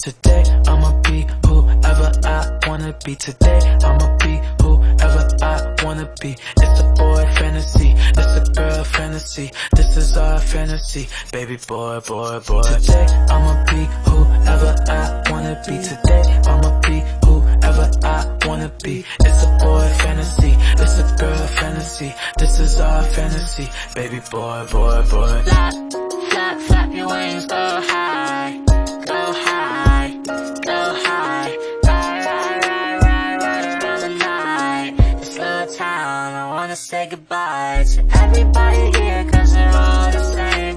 Today I'ma be whoever I wanna be. Today I'ma be whoever I wanna be. It's a boy fantasy, it's a girl fantasy. This is our fantasy, baby boy, boy, boy. Today I'ma be whoever I wanna be. Today I'ma be whoever I wanna be. It's a boy fantasy, it's a girl fantasy. This is our fantasy, baby boy, boy, boy. Flap, flap, flap your wings, go high, go high, go high. Ride, ride, ride, ride, ride around the night. This little town, I wanna say goodbye to everybody here, cause they're all the same.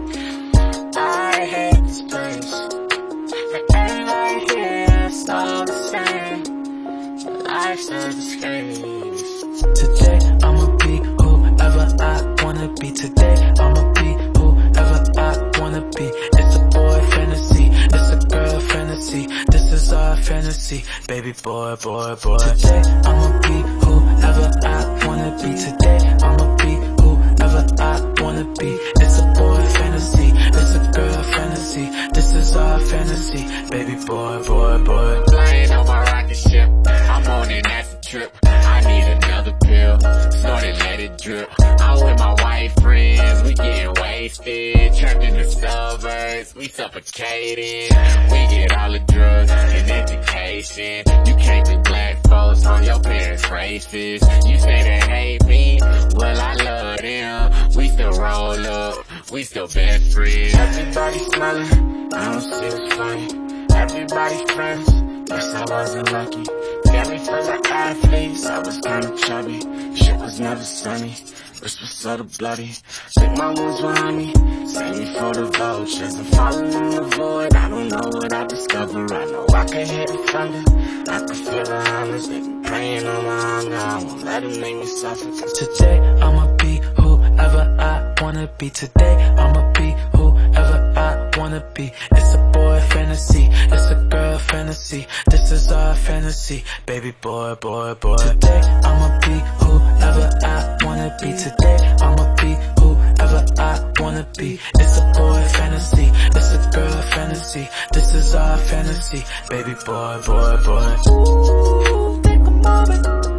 I hate this place, but everybody here is all the same. Life's a disgrace. Today I'ma be whoever I wanna be. Today I'ma be whoever I wanna be. It's a boy fantasy, it's a girl fantasy. This is our fantasy, baby boy, boy, boy. Today I'ma be whoever I wanna be. Today I'ma be whoever I wanna be. It's a boy fantasy, it's a girl fantasy. This is our fantasy, baby boy, boy, boy. Flying on my rocket ship, I'm on an acid trip. I need another pill, snort it, let it drip. I'm with my white friends, we getting wasted. Trapped in the suburbs, we suffocating. We get all the drugs and education. You can't be black folks on your parents' races. You say they hate me, well I love them. We still roll up, we still best friends. Everybody smiling, I don't see what's funny. Everybody friends, guess I wasn't lucky. Family full of athletes, I was kinda chubby. Shit was never sunny, wrist was sort of bloody. Think my wounds behind me, save me for the vultures. I'm falling in the void, I don't know what I discover. I know I can hear the thunder, I can feel the hammers. They been praying on my hunger, I won't let them make me suffer. Today I'ma be whoever I wanna be. Today I'ma be whoever I wanna be. It's a boy fantasy, it's a girl fantasy. This is our fantasy, baby boy, boy, boy. Today I'ma be whoever I wanna be. Today I'ma be whoever I wanna be. It's a boy fantasy, it's a girl fantasy. This is our fantasy, baby boy, boy, boy. Ooh, think about it.